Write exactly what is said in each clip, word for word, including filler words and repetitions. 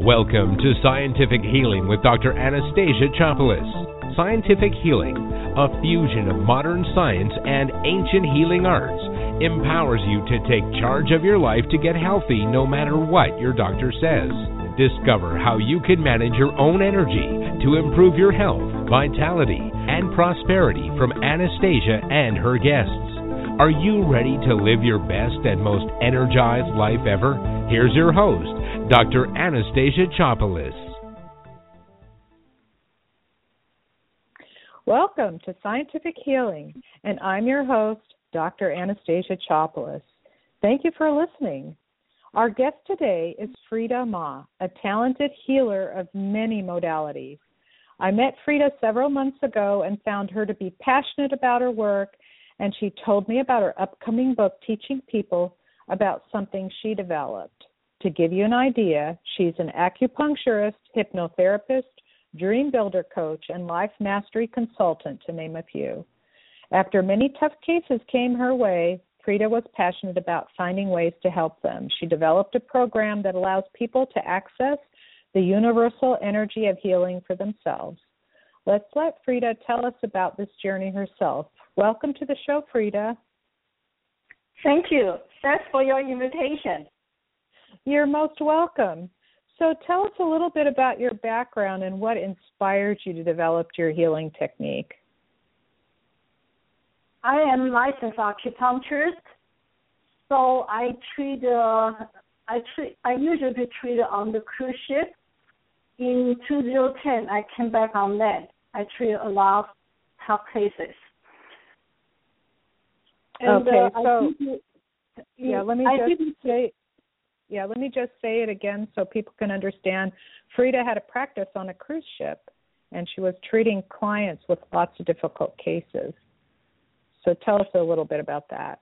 Welcome to Scientific Healing with Doctor Anastasia Chopelas. Scientific Healing, a fusion of modern science and ancient healing arts, empowers you to take charge of your life to get healthy no matter what your doctor says. Discover how you can manage your own energy to improve your health, vitality, and prosperity from Anastasia and her guests. Are you ready to live your best and most energized life ever? Here's your host, Doctor Anastasia Chopelas. Welcome to Scientific Healing, and I'm your host, Doctor Anastasia Chopelas. Thank you for listening. Our guest today is Frida Ma, a talented healer of many modalities. I met Frida several months ago and found her to be passionate about her work, and she told me about her upcoming book teaching people about something she developed. To give you an idea, she's an acupuncturist, hypnotherapist, dream builder coach, and life mastery consultant, to name a few. After many tough cases came her way, Frida was passionate about finding ways to help them. She developed a program that allows people to access the universal energy of healing for themselves. Let's let Frida tell us about this journey herself. Welcome to the show, Frida. Thank you. Thanks for your invitation. You're most welcome. So tell us a little bit about your background and what inspired you to develop your healing technique. I am licensed acupuncturist, so I treat. Uh, I treat. I usually treat on the cruise ship. In two thousand ten, I came back on land. I treat a lot of tough cases. And, okay, uh, so you, yeah, let me I just did, say. Yeah, let me just say it again so people can understand. Frida had a practice on a cruise ship, and she was treating clients with lots of difficult cases. So tell us a little bit about that.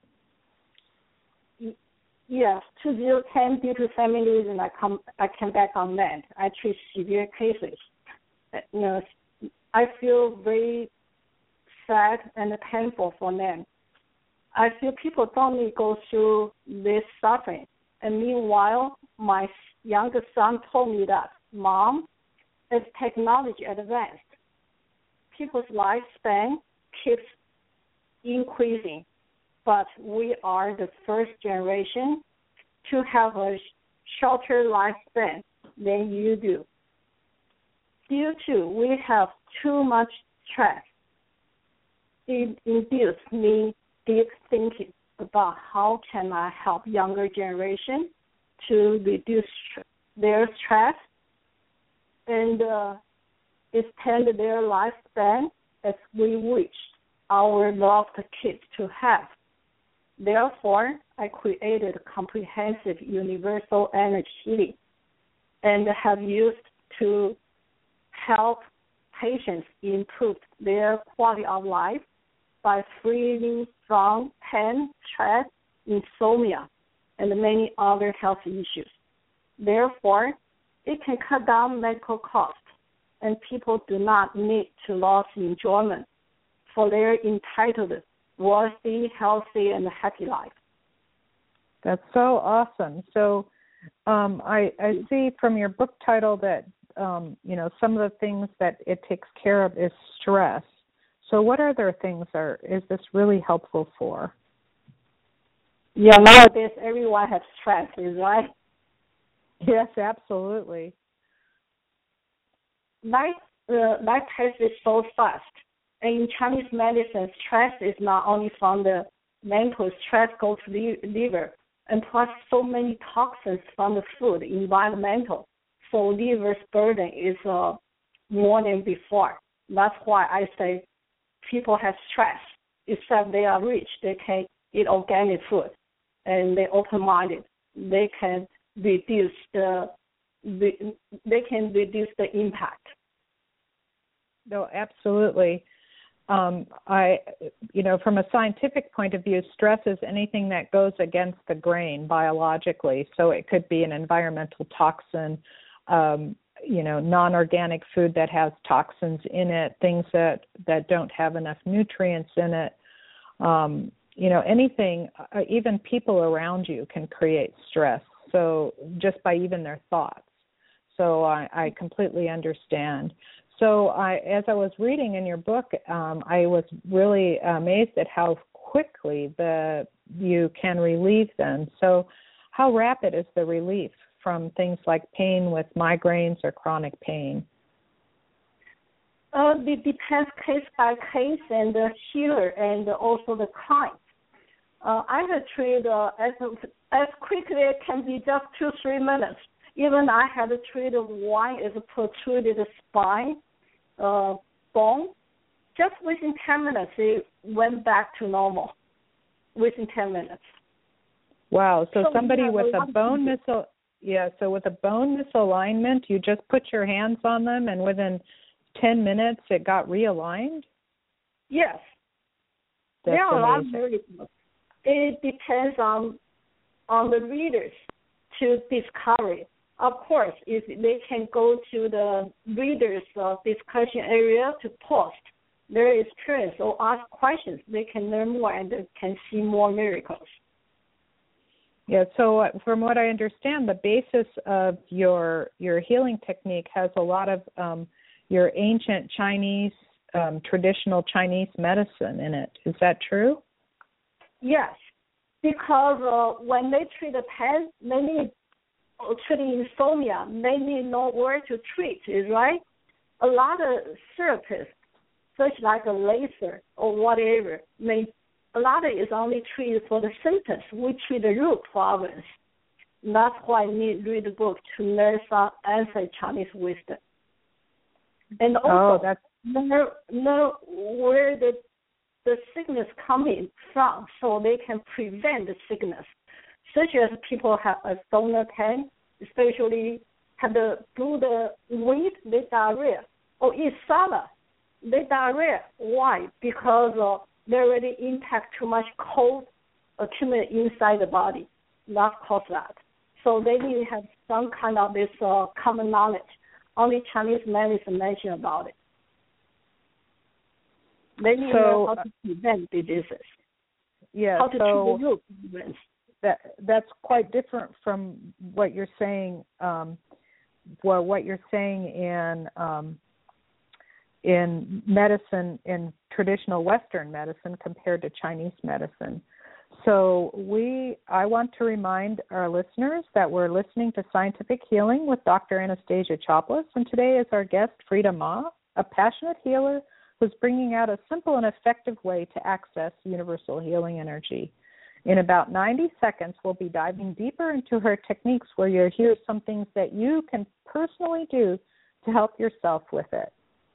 Yes, two thousand ten, due to family reasons, I come, I came back on land. I treat severe cases. You know, I feel very sad and painful for them. I feel people don't need to go through this suffering. And meanwhile, my youngest son told me that, Mom, as technology advanced, people's lifespan keeps increasing, but we are the first generation to have a shorter lifespan than you do. Due to we have too much stress, it induced me deep thinking about how can I help younger generation to reduce their stress and uh, extend their lifespan as we wish our loved kids to have. Therefore, I created a comprehensive universal energy healing and have used to help patients improve their quality of life by freeing from pain, stress, insomnia, and many other health issues. Therefore, it can cut down medical costs, and people do not need to lose enjoyment for their entitled, worthy, healthy, and happy life. That's so awesome. So um, I, I see from your book title that, um, you know, some of the things that it takes care of is stress. So what other things are is this really helpful for? Yeah, nowadays everyone has stress, right? Yes, absolutely. Life, uh, life passes so fast. And in Chinese medicine, stress is not only from the mental stress goes to the liver, and plus so many toxins from the food, environmental. So liver's burden is uh, more than before. That's why I say people have stress, except they are rich. They can eat organic food, and they're open-minded. They can reduce the they can reduce the impact. No, absolutely. Um, I, you know, from a scientific point of view, stress is anything that goes against the grain biologically. So it could be an environmental toxin, um, you know, non-organic food that has toxins in it, things that, that don't have enough nutrients in it. Um, you know, anything, uh, even people around you can create stress. So just by even their thoughts. So I, I completely understand. So I, as I was reading in your book, um, I was really amazed at how quickly the you can relieve them. So how rapid is the relief from things like pain with migraines or chronic pain? Uh, it depends case by case and the healer and also the client. Uh, I had treated uh, as, as quickly as can be just two, three minutes. Even I had treated one is a protruded spine uh, bone. Just within ten minutes, it went back to normal. Within ten minutes. Wow. So, so somebody with a bone misal, yeah. So with a bone misalignment, you just put your hands on them, and within ten minutes, it got realigned. Yes. That's there are a lot of amazing. miracles. It depends on on the readers to discover it. Of course, if they can go to the readers' uh, discussion area to post their experience or ask questions, they can learn more and they can see more miracles. Yeah, so uh, from what I understand, the basis of your your healing technique has a lot of um, your ancient Chinese, um, traditional Chinese medicine in it. Is that true? Yes, because uh, when they treat the pain, they need treating insomnia, they need know where to treat, is right? A lot of therapists, such like a laser or whatever, may a lot of it is only treated for the symptoms. We treat the root problems. That's why I need to read the book to learn some ancient Chinese wisdom. And also, oh, that's... know, know where the the sickness coming from, so they can prevent the sickness. Such as people have abdominal pain, especially have the through the weight, they diarrhea, or eat salad, they diarrhea. Why? Because uh, they already impact too much cold accumulate inside the body. That cause that. So they need to have some kind of this uh, common knowledge. Only Chinese medicine mention about it. They need so, to know how to prevent diseases. Yeah, how to so treat the root problems. That that's quite different from what you're saying. Um, well, what you're saying in um, in medicine, in traditional Western medicine, compared to Chinese medicine. So we, I want to remind our listeners that we're listening to Scientific Healing with Doctor Anastasia Chopelas, and today is our guest Frida Ma, a passionate healer who's bringing out a simple and effective way to access universal healing energy. In about ninety seconds, we'll be diving deeper into her techniques where you'll hear some things that you can personally do to help yourself with it.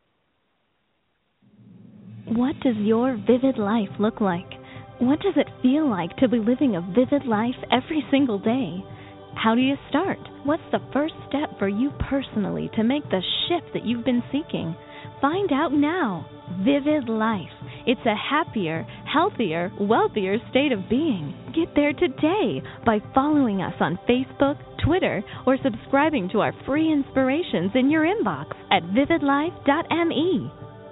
What does your vivid life look like? What does it feel like to be living a vivid life every single day? How do you start? What's the first step for you personally to make the shift that you've been seeking? Find out now. Vivid Life. It's a happier, healthier, wealthier state of being. Get there today by following us on Facebook, Twitter, or subscribing to our free inspirations in your inbox at vivid life dot m e.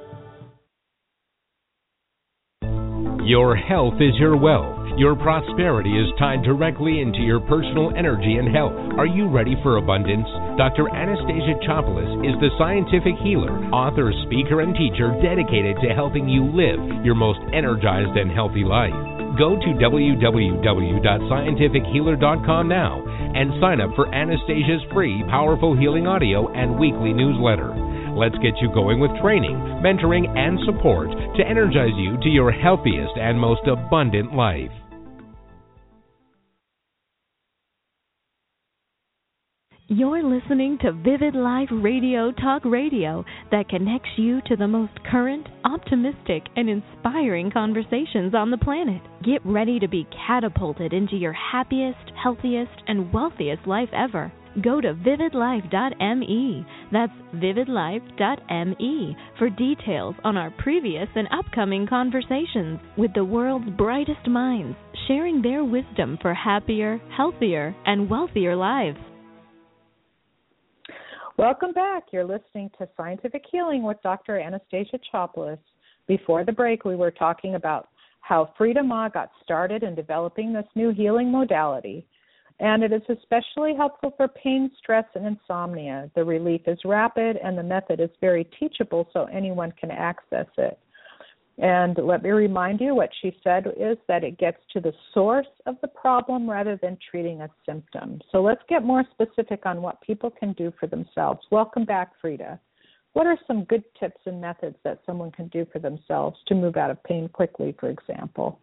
Your health is your wealth. Your prosperity is tied directly into your personal energy and health. Are you ready for abundance? Doctor Anastasia Chopelas is the scientific healer, author, speaker, and teacher dedicated to helping you live your most energized and healthy life. Go to w w w dot scientific healer dot com now and sign up for Anastasia's free Powerful Healing Audio and weekly newsletter. Let's get you going with training, mentoring, and support to energize you to your healthiest and most abundant life. You're listening to Vivid Life Radio Talk Radio that connects you to the most current, optimistic, and inspiring conversations on the planet. Get ready to be catapulted into your happiest, healthiest, and wealthiest life ever. Go to vivid life dot m e. That's vivid life dot m e for details on our previous and upcoming conversations with the world's brightest minds, sharing their wisdom for happier, healthier, and wealthier lives. Welcome back. You're listening to Scientific Healing with Doctor Anastasia Chopelas. Before the break, we were talking about how Frida Ma got started in developing this new healing modality. And it is especially helpful for pain, stress, and insomnia. The relief is rapid, and the method is very teachable, so anyone can access it. And let me remind you, what she said is that it gets to the source of the problem rather than treating a symptom. So let's get more specific on what people can do for themselves. Welcome back, Frida. What are some good tips and methods that someone can do for themselves to move out of pain quickly, for example?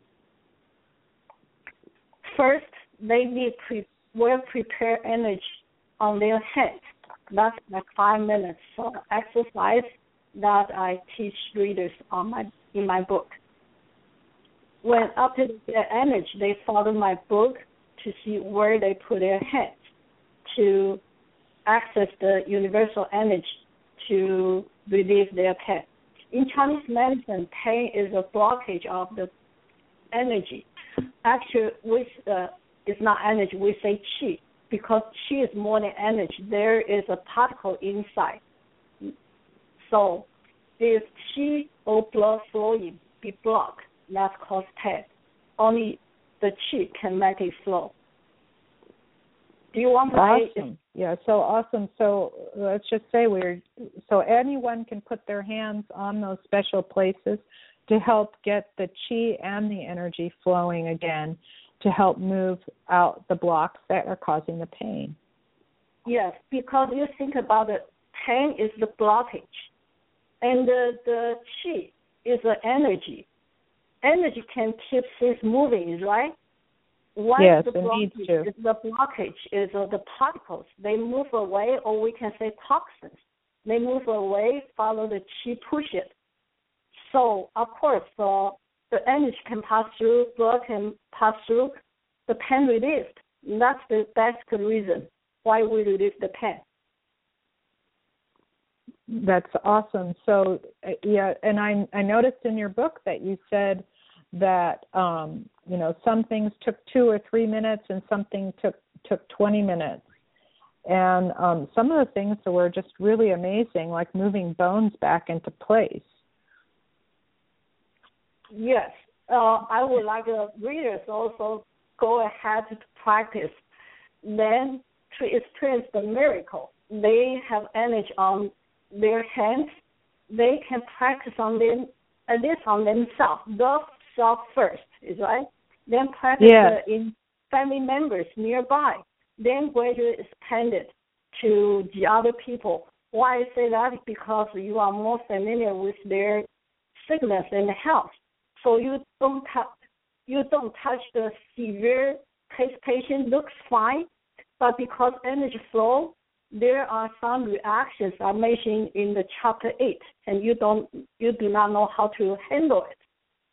First, they need pre- well prepared energy on their head. That's like five minutes for exercise that I teach readers on my in my book. When after they get energy, they follow my book to see where they put their head to access the universal energy to relieve their pain. In Chinese medicine, pain is a blockage of the energy. Actually, with uh, it's not energy, we say qi, because qi is more than energy. There is a particle inside. So if qi or blood flowing be blocked, that's called pain. Only the qi can make it flow. Do you want to Awesome. Yeah, so awesome. So let's just say we're, so anyone can put their hands on those special places to help get the qi and the energy flowing again, to help move out the blocks that are causing the pain. Yes, because you think about it, pain is the blockage, and the, the qi is the energy. Energy can keep things moving, right? Once yes, the it blockage needs to. is the blockage is uh, the particles. They move away, or we can say toxins. They move away, follow the qi, push it. So, of course, uh, the energy can pass through, blood can pass through, the pain relieved. That's the basic reason why we relieve the pain. That's awesome. So, uh, yeah, and I I noticed in your book that you said that, um, you know, some things took two or three minutes and something took, took twenty minutes. And um, some of the things were just really amazing, like moving bones back into place. Yes. Uh, I would like uh, readers also go ahead to practice, then to experience the miracle. They have energy on their hands. They can practice on them, at least on themselves. Self first, is right? Then practice yes. uh, in family members nearby. Then gradually expand it to the other people. Why I say that? Because you are more familiar with their sickness and health. So you don't touch, you don't touch the severe case patient, looks fine, but because energy flow, there are some reactions I mentioned in the chapter eight, and you don't, you do not know how to handle it.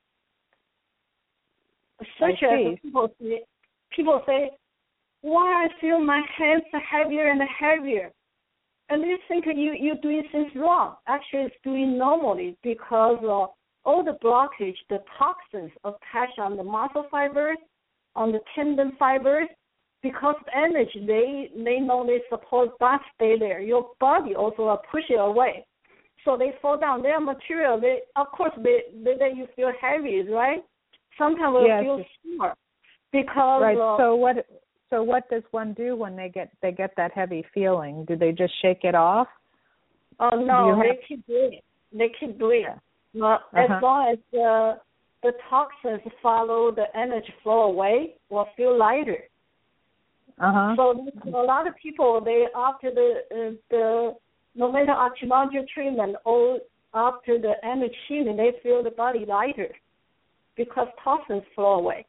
Such as people say, people say, why I feel my hands are heavier and heavier, and you think you you're doing things wrong. Actually, it's doing normally because uh, all the blockage, the toxins attached on the muscle fibers, on the tendon fibers, because of energy, they they know they're supposed not stay there. Your body also will push it away, so they fall down. Their material, they of course they they let you feel heavy, right? Sometimes we yes. feel sore because. Right. Uh, so what? So what does one do when they get they get that heavy feeling? Do they just shake it off? Oh no, have... they keep doing it. They keep doing it. But uh-huh. as long as the the toxins follow the energy flow away, will feel lighter. Uh-huh. So a lot of people, they after the uh, the no matter acupuncture treatment or after the energy healing, they feel the body lighter because toxins flow away.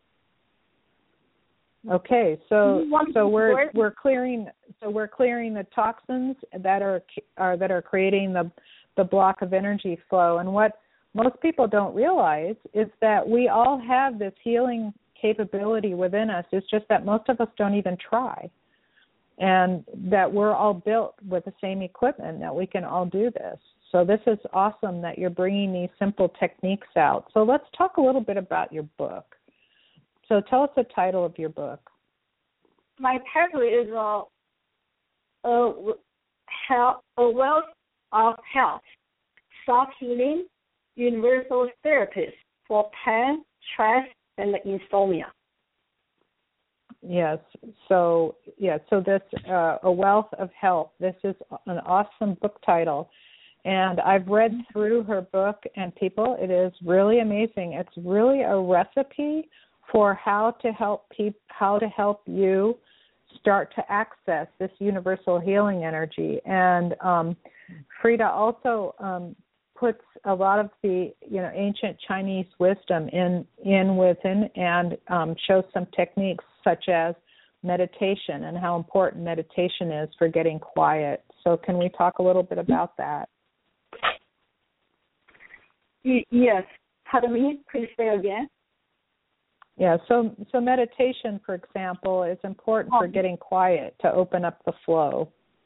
Okay, so so we're work? we're clearing so we're clearing the toxins that are are that are creating the the block of energy flow. And what most people don't realize is that we all have this healing capability within us. It's just that most of us don't even try, and that we're all built with the same equipment, that we can all do this. So this is awesome that you're bringing these simple techniques out. So let's talk a little bit about your book. So tell us the title of your book. My title is uh, uh, health, A Wealth of Health, Soft Healing, Universal Therapies for Pain, Stress, and Insomnia. Yes. So, yeah, so this, uh, A Wealth of Health, this is an awesome book title. And I've read through her book, and people, it is really amazing. It's really a recipe for how to help peop- how to help you start to access this universal healing energy. And um, Frida also um, puts a lot of the you know ancient Chinese wisdom in in within, and um, shows some techniques such as meditation and how important meditation is for getting quiet. So can we talk a little bit about that? Yes. Pardon me, please say again. Yeah, so so meditation, for example, is important for getting quiet, to open up the flow.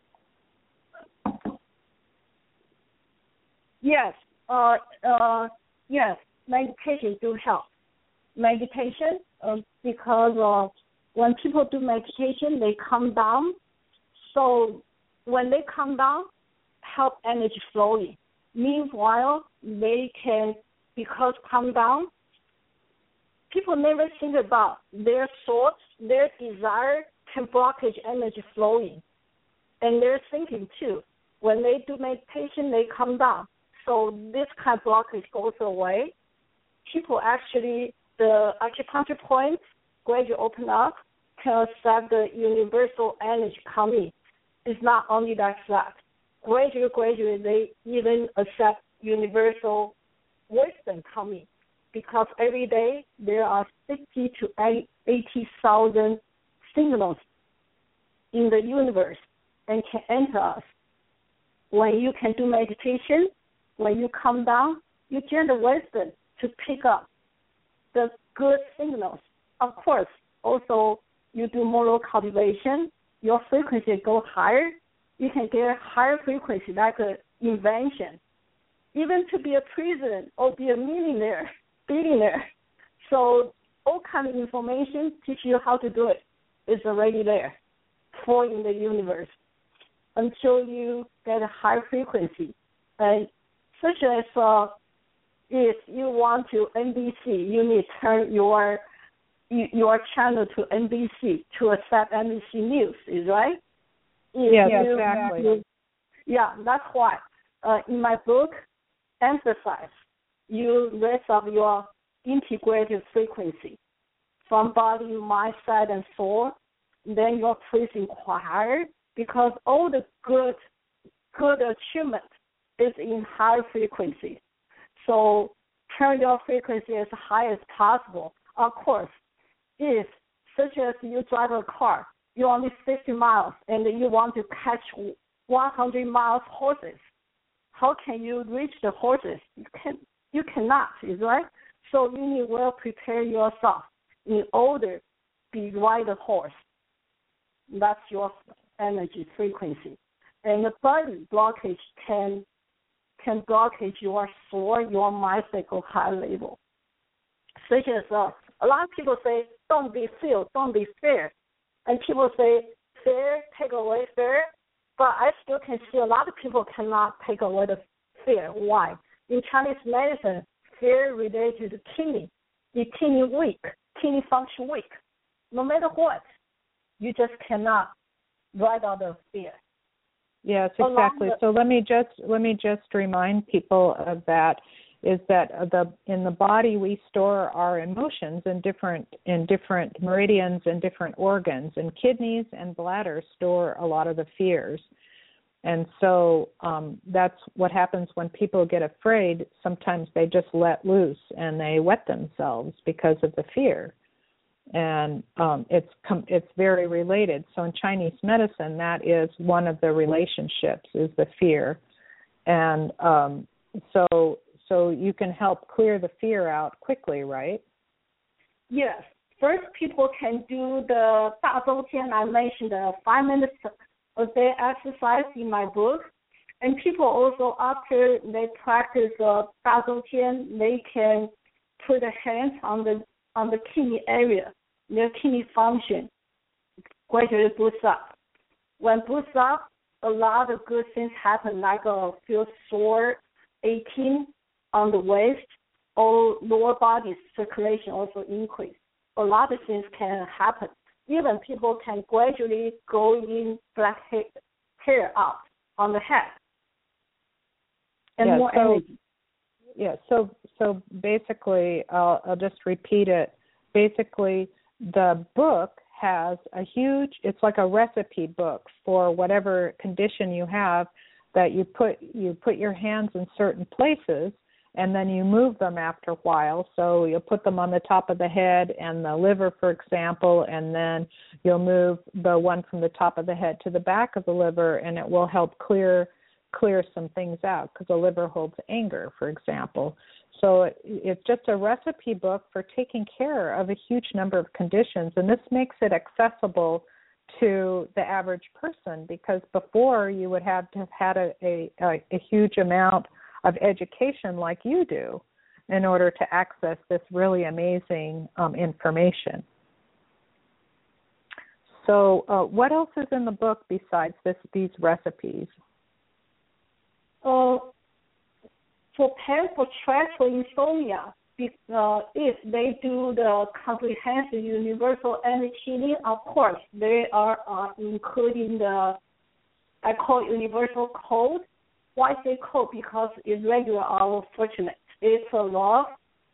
Yes, uh, uh, yes, meditation do help. Meditation, uh, because uh, when people do meditation, they calm down. So when they calm down, help energy flowing. Meanwhile, they can, because calm down, people never think about their thoughts, their desire can blockage energy flowing. And they're thinking too. When they do meditation, they calm down. So this kind of blockage goes away. People actually, the acupuncture points gradually open up, can accept the universal energy coming. It's not only that fact. Gradually, gradually, they even accept universal wisdom coming, because every day there are sixty to eighty thousand signals in the universe and can enter us. When you can do meditation, when you calm down, you gain the wisdom to pick up the good signals. Of course, also you do moral cultivation, your frequency go higher. You can get higher frequency, like an invention. Even to be a president or be a millionaire, billionaire. So all kind of information teach you how to do it is already there for in the universe until you get a high frequency. And such as uh, if you want to N B C, you need to turn your your channel to N B C to accept N B C News, is right? If yes, you, exactly. You, yeah, that's why uh, in my book, emphasize you raise up your integrated frequency from body, mind, side, and soul. Then your frequency higher, because all the good, good achievement is in high frequency. So turn your frequency as high as possible. Of course, if such as you drive a car, you're only fifty miles, and you want to catch one hundred miles horses, how can you reach the horses? You can, you cannot, is right? So you need well prepare yourself in order to ride the horse. That's your energy frequency. And the body blockage can can blockage your soul, your mind cycle high level. Such as uh, a lot of people say, don't be filled, don't be fair. And people say, fear, take away fear. But I still can see a lot of people cannot take away the fear. Why? In Chinese medicine, fear related to kidney. The kidney weak, kidney function weak. No matter what, you just cannot ride out the fear. Yes, exactly. The, so let me just let me just remind people of that. Is that the in the body we store our emotions in different in different meridians and different organs, and kidneys and bladder store a lot of the fears. And so um, that's what happens when people get afraid. Sometimes they just let loose and they wet themselves because of the fear. And um, it's com- it's very related. So in Chinese medicine, that is one of the relationships, is the fear. And um, so so you can help clear the fear out quickly, right? Yes. First, people can do the 大周天, I mentioned the five minutes a day exercise in my book. And people also, after they practice the 大周天, they can put a hand on the on the kidney area. Their kidney function gradually boosts up. When boosts up, a lot of good things happen, like a feel sore, aching on the waist, or lower body circulation also increase. A lot of things can happen even people can gradually grow in black hair, hair out on the head and yeah, more so, energy. Yeah, so so basically, uh, I'll just repeat it. Basically, the book has a huge, it's like a recipe book for whatever condition you have, that you put you put your hands in certain places and then you move them after a while. So you'll put them on the top of the head and the liver, for example, and then you'll move the one from the top of the head to the back of the liver, and it will help clear clear some things out, because the liver holds anger, for example. So it, it's just a recipe book for taking care of a huge number of conditions, and this makes it accessible to the average person, because before you would have to have had a, a, a huge amount of education like you do in order to access this really amazing um, information. So uh, what else is in the book besides this, these recipes? Uh, for painful stressful insomnia, uh, if they do the comprehensive universal energy healing, of course, they are uh, including the, I call it universal code. Why say code? Because it's regular or fortunate. It's a love,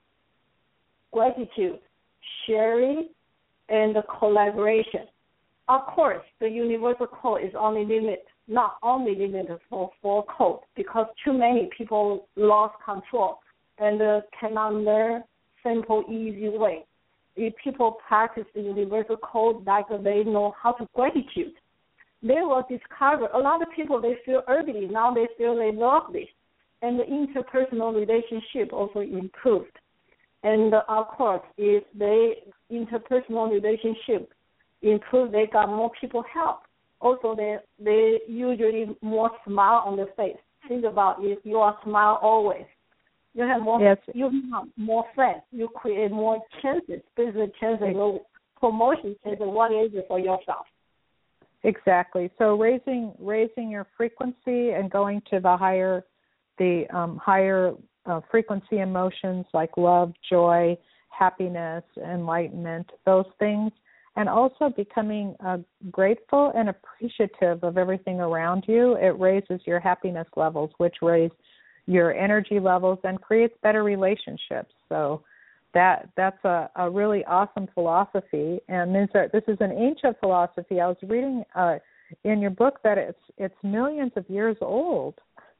gratitude, sharing, and collaboration. Of course, the universal code is only limited, not only limited for for code, because too many people lost control and uh, cannot learn simple, easy way. If people practice the universal code like they know how to gratitude, they will discover a lot of people, they feel ugly. Now they feel they love this. And the interpersonal relationship also improved. And uh, of course, if the interpersonal relationship improve, they got more people help. Also, they they usually more smile on the face. Think about if you are smile always, you have more yes. you have more friends. You create more chances, business chances, promotion chances, what is it for yourself? Exactly. So raising raising your frequency and going to the higher the um, higher uh, frequency emotions like love, joy, happiness, enlightenment, those things, and also becoming uh, grateful and appreciative of everything around you. It raises your happiness levels, which raise your energy levels and creates better relationships. So that that's a, a really awesome philosophy. And these are, this is an ancient philosophy. I was reading uh, in your book that it's it's millions of years old.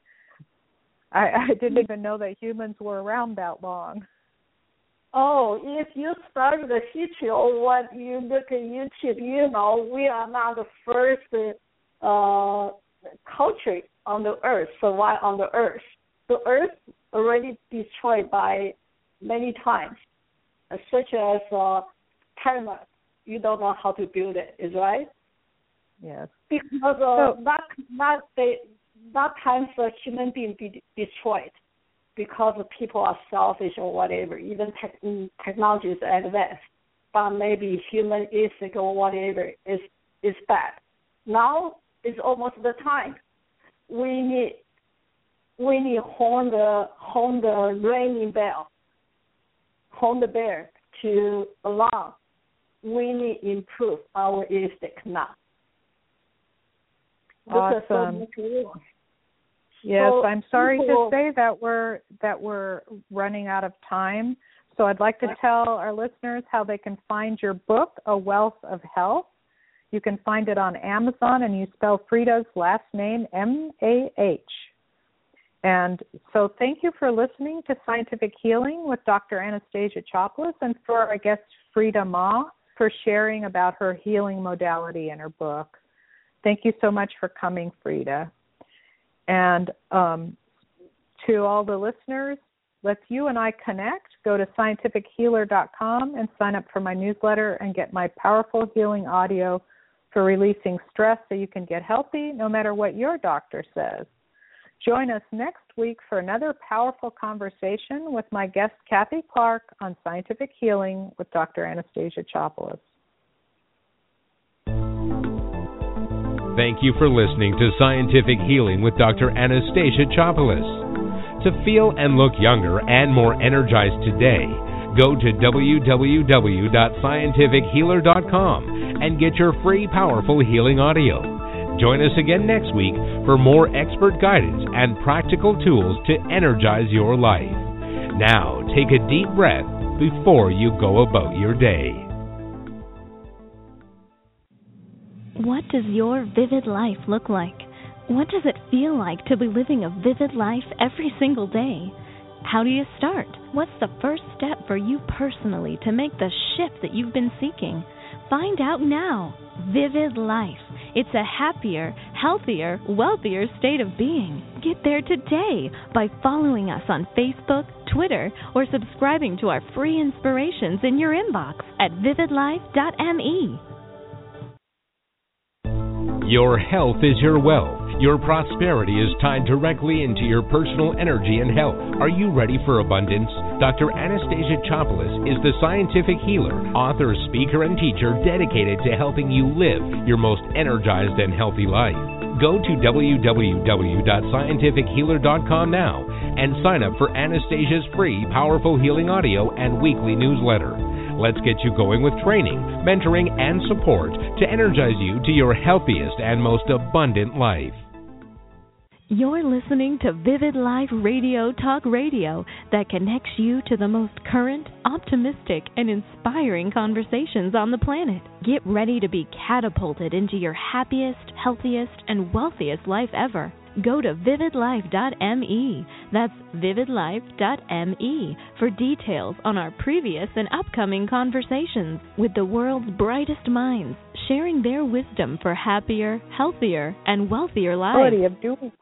I, I didn't even know that humans were around that long. Oh, if you study the history or what you look at YouTube, you know we are not the first uh, culture on the earth, survive on the earth. The earth already destroyed by many times, uh, such as uh, pyramids. You don't know how to build it, is right? Yes. Because uh, so, that that they, that times a human being be destroyed because people are selfish or whatever. Even te- technology is advanced, but maybe human instinct or whatever is is bad. Now is almost the time. We need we need horn the horn the ringing bell. Hold the bear to allow. We need to improve our instinct now. Awesome. So yes, so I'm sorry people, to say that we're that we're running out of time. So I'd like to tell our listeners how they can find your book, A Wealth of Health. You can find it on Amazon, and you spell Frida's last name M A H. And so thank you for listening to Scientific Healing with Doctor Anastasia Chopelas, and for our guest Frida Ma for sharing about her healing modality in her book. Thank you so much for coming, Frida. And um, to all the listeners, let's you and I connect. Go to scientific healer dot com and sign up for my newsletter and get my powerful healing audio for releasing stress so you can get healthy no matter what your doctor says. Join us next week for another powerful conversation with my guest, Kathy Clark, on Scientific Healing with Doctor Anastasia Chopelas. Thank you for listening to Scientific Healing with Doctor Anastasia Chopelas. To feel and look younger and more energized today, Go to w w w dot scientific healer dot com and get your free powerful healing audio. Join us again next week for more expert guidance and practical tools to energize your life. Now, take a deep breath before you go about your day. What does your vivid life look like? What does it feel like to be living a vivid life every single day? How do you start? What's the first step for you personally to make the shift that you've been seeking? Find out now. Vivid Life. It's a happier, healthier, wealthier state of being. Get there today by following us on Facebook, Twitter, or subscribing to our free inspirations in your inbox at vivid life dot m e. Your health is your wealth. Your prosperity is tied directly into your personal energy and health. Are you ready for abundance? Doctor Anastasia Chopelas is the scientific healer, author, speaker, and teacher dedicated to helping you live your most energized and healthy life. Go to w w w dot scientific healer dot com now and sign up for Anastasia's free Powerful Healing Audio and weekly newsletter. Let's get you going with training, mentoring, and support to energize you to your healthiest and most abundant life. You're listening to Vivid Life Radio Talk Radio that connects you to the most current, optimistic, and inspiring conversations on the planet. Get ready to be catapulted into your happiest, healthiest, and wealthiest life ever. Go to vivid life dot m e. That's vivid life dot m e for details on our previous and upcoming conversations with the world's brightest minds, sharing their wisdom for happier, healthier, and wealthier lives. Quality of doing